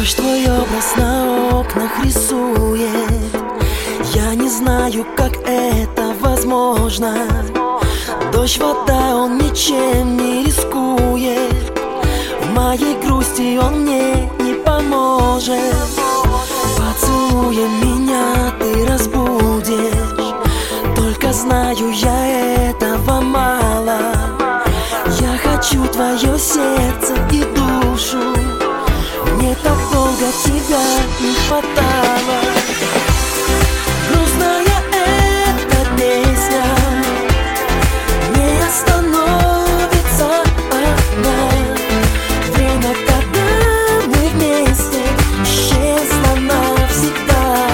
Дождь твой образ на окнах рисует. Я не знаю, как это возможно. Дождь, вода, он ничем не рискует. В моей грусти он мне не поможет. Поцелуем меня ты разбудишь. Только знаю, я этого мало. Я хочу твое сердце и душу. Мне так долго тебя не хватало. Грустная эта песня, не остановится она. Время, когда мы вместе, исчезло навсегда.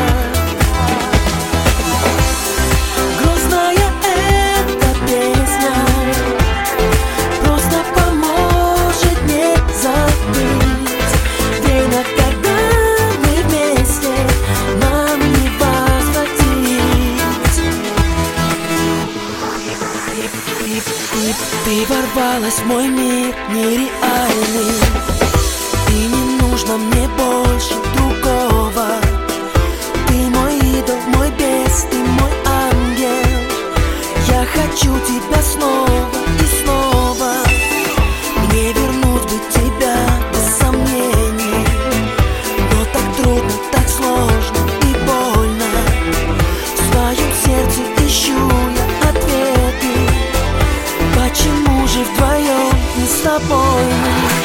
Грустная эта песня просто поможет мне забыть. Время, когда мы вместе, нам не возвратить. Ты ворвалась в мой мир нереальный, и не нужно мне больше другого. Ты мой идол, мой бес, ты мой ангел. Я хочу тебя снова и снова. Мне вернуть бы тебя без сомнений, но так трудно, так сложно и больно. В своем сердце ищу я ответы. Почему же вдвоем не с тобой?